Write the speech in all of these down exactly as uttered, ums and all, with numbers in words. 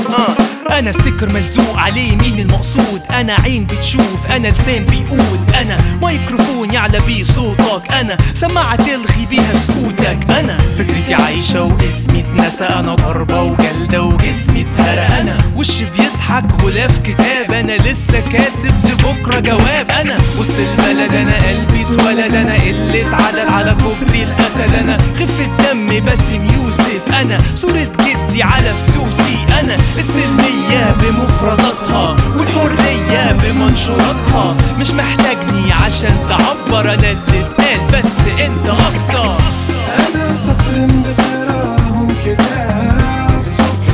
انا ستيكر ملزوق عليه مين المقصود، انا عين بتشوف، انا لسان بيقول، انا ميكروفون يعلى بيه صوتك، انا سماعة تلغي بيها سكوتك، انا فكرتي عايشة واسمي اتنسى، انا ضربة وجلدة وجسمي اتهرى، انا وشي بيضحك غلاف كتاب، انا لسه كاتب لبكرة جواب، انا وسط البلد انا قلبي اتولد، انا قلة عدد على كوبري الاسد، انا خفة دم باسم يوسف، انا صورة جدي على فلوسي، انا السلمية بمفرداتها والحرية بمنشوراتها، مش محتاجني عشان تعبر، انا اللي اتقال بس انت اكتر. انا سطر بتراهم كده الصبح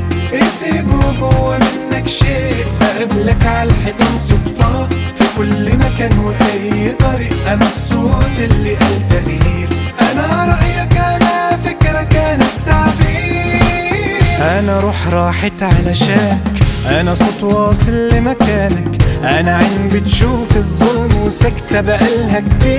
يسيبوا جوا منك شيء، بقابلك عالحيطان صدفة في كل مكان واي طريق، انا الصوت اللي قال تغيير، انا رأيك، انا فكرك، انا التعبير، انا روح راحت علشانك، انا صوت واصل لمكانك، انا عين بتشوف الظلم وسكتة بقالها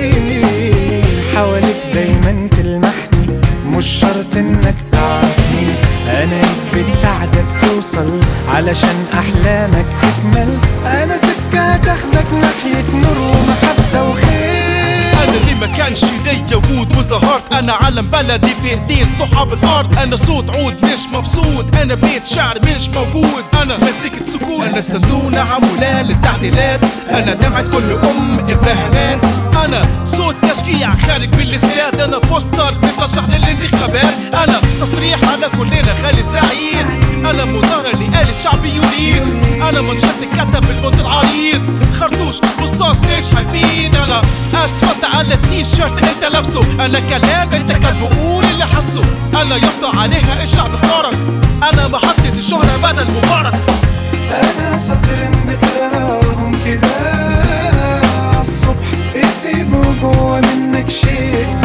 كتير، حواليك دايما تلمحني مش شرط انك تعرفني، انا ايد بتساعدك توصل علشان احلامك تكمل، انا سكة تاخدك ناحية نور ومحبة وخير، انا اللي ما كانش ليا وجود وظهرت، انا علم بلدي في ايدين صحاب الارض، انا صوت عود مش مبسوط، انا بيت شعر مش موجود، انا مزيكة سكون، انا صندوق عمولة للتعديلات، انا دمعة كل ام ابنها مات، انا صوت تشجيع خارج بالاستاد، انا بوستر مترشح للانتخابات، انا تصريح على كلنا خالد سعيد، انا مظاهرة اللي قالت شعبي يريد، انا منشط اتكتب بالفونت العريض، خرطوش رصاص ايش هيفيد، انا اسفلت على التيشيرت انت لابسه، انا كلام انت كان بقول اللي حسه، انا يفضى عليها الشعب اختارك، انا محطة الشهرة بدل مبارك، انا سطر بتراهم كده الصبح يسيبوا جوا منك شيء،